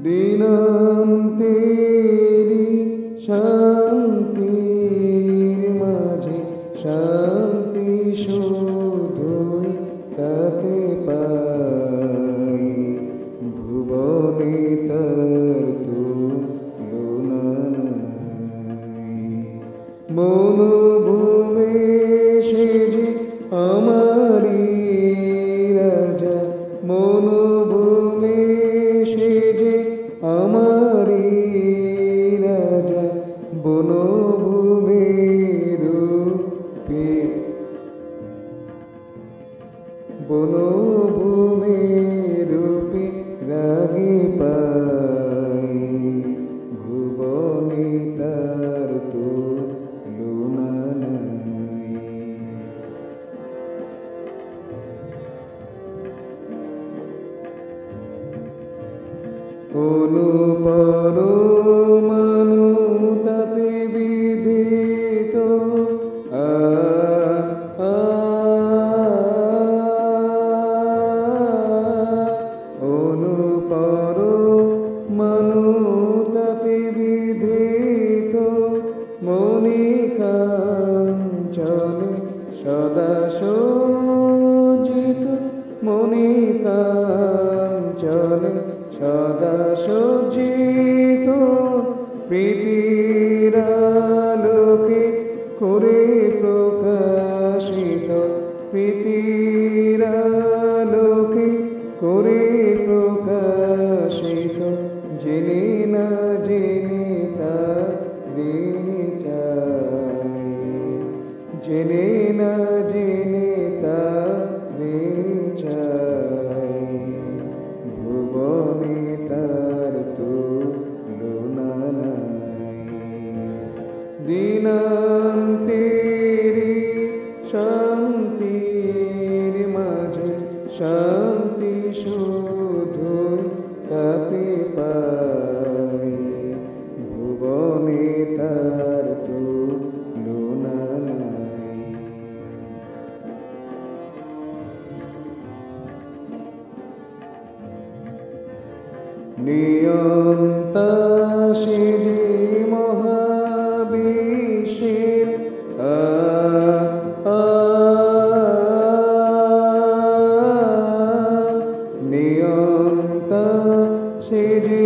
দিনান্তেরি শান্তির মাঝে শান্তি শুধুই তাতে পাই, ভুবনে তার তুলনা নাই। মনোভূমে সে যে আমারি রাজা, মনোভূমে সে যে আমারি রাজা, বনভূমির রূপে বনভূমির রূপে রাগে পাই, ভুবনে তার তুলনা নাই। অনুপরমাণু তাতে বিধিত, অনুপরমাণু তাতে বিধিত, মণিকাঞ্চনে সদা সজ্জিত, মণিকাঞ্চনে সদা সজ্জিত, প্রীতির আলোকে করে প্রকাশিত, প্রীতির আলোকে করে প্রকাশিত, জেনে না জেনে তারে চাই, জেনে না জেনে তারে চাই, ভুবনে তার তুলনা নাই। দিনান্তেরি শান্তির মাঝে শান্তি শুধুই তাতে পাই, ভুবনে তার তুলনা নাই। নিয়ন্তা সে যে মহাবিশ্বের নিয়ন্তা সে যে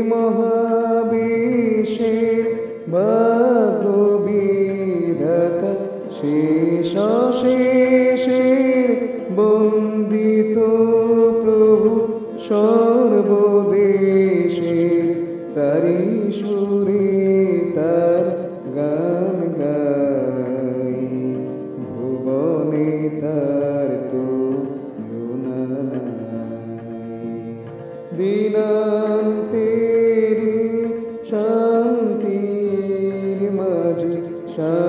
মহাবিশ্বের ভাগ্যবিধাতা, শেষ শেষের বন্দিত প্রভু সর্বদেশে, তারি সুরে তার গান গাই, ভুবনে তার তুলনা নাই। দিনান্তেরি শান্তির মাঝে